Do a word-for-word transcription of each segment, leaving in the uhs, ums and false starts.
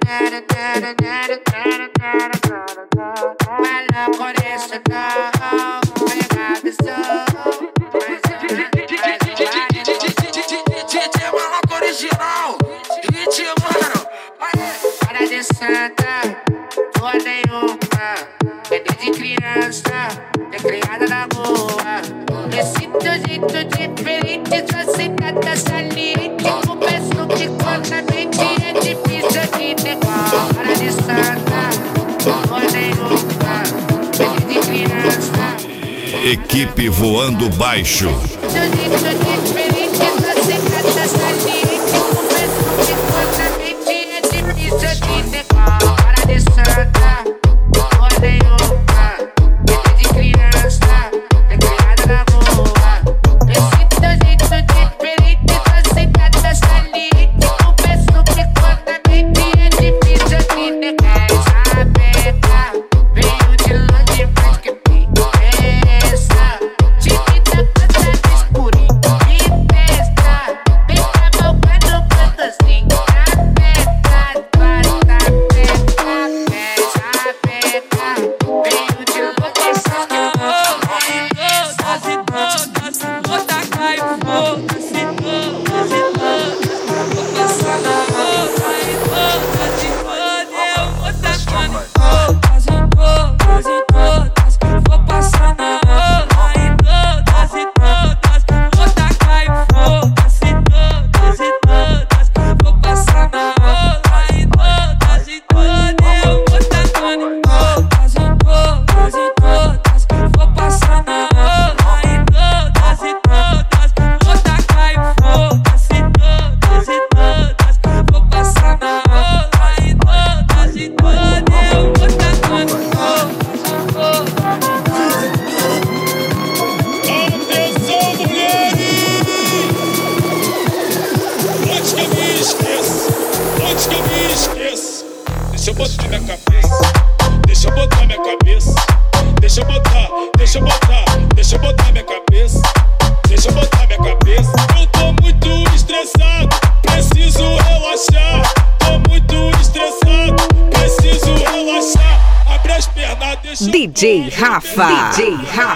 Equipe voando baixo. Deixa eu botar minha cabeça, deixa eu botar minha cabeça, deixa eu botar, deixa eu botar, deixa eu botar minha cabeça, deixa eu botar minha cabeça. Eu tô muito estressado, preciso relaxar. Tô muito estressado, preciso relaxar. Abre as pernas, deixa eu D J Rafa, D J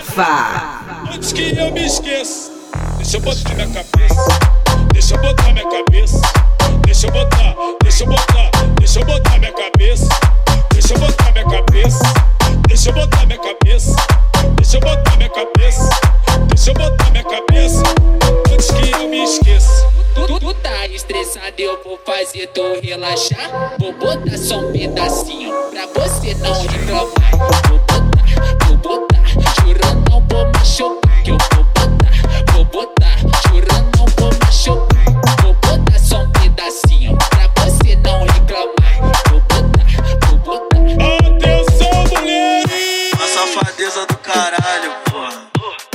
Rafa. Antes que eu me esqueça, deixa eu botar minha cabeça, deixa eu botar minha cabeça, deixa eu botar, deixa eu botar, deixa eu botar minha cabeça, deixa eu botar minha cabeça, deixa eu botar minha cabeça, deixa eu botar minha cabeça, deixa eu botar minha cabeça, antes que eu me esqueça. Tu, tu, tu tá estressado, eu vou fazer tu relaxar. Vou botar só um pedacinho pra você não reclamar. Vou botar, vou botar, jurando não vou machucar. Que eu vou botar, vou botar, jurando não vou machucar. Vou botar só um pedacinho pra você não reclamar. Vou botar, vou botar. Atenção, mulheres! A safadeza do caralho, porra.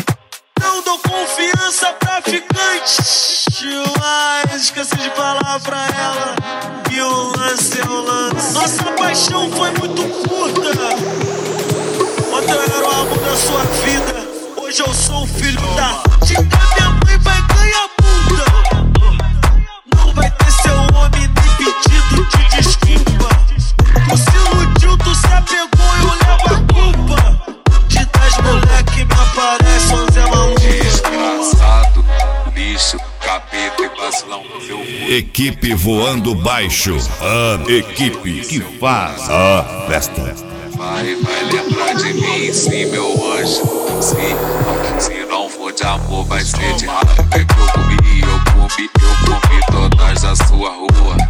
Não dou confiança pra ficante. Mas esqueci de falar pra ela que o lance é o lance. Nossa paixão foi muito curta. Ontem eu era o amor da sua vida, hoje eu sou o filho da puta. Minha mãe vai ganhar puta. Não vai ter seu homem nem pedido de desculpa. Tu se iludiu, tu se apegou e eu levo a culpa de dez moleque me aparece, onze é maluco. Desgraçado, lixo, capeta e vacilão no seu cu. Equipe voando baixo. A equipe que faz a festa. Vai, vai lembrar de mim, sim, meu anjo. Se, se não for de amor, vai ser de raiva. É que eu comi, eu comi, eu comi todas da sua rua.